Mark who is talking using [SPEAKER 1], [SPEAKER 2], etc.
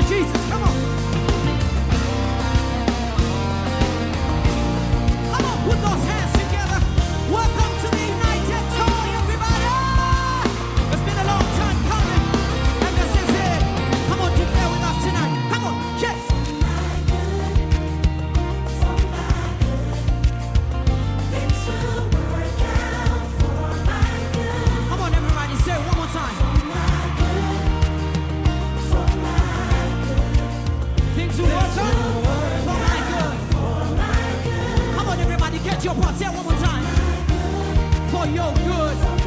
[SPEAKER 1] Jesus, come on. Come on, put those hands together. Welcome to the United Tour, everybody. It's been a long time coming. And this is it. Come on, declare with us tonight. Come on, yes. Come on, everybody, say it one more time. Things will work out for my good. Come on, everybody, get your part. Say it one more time. For your good.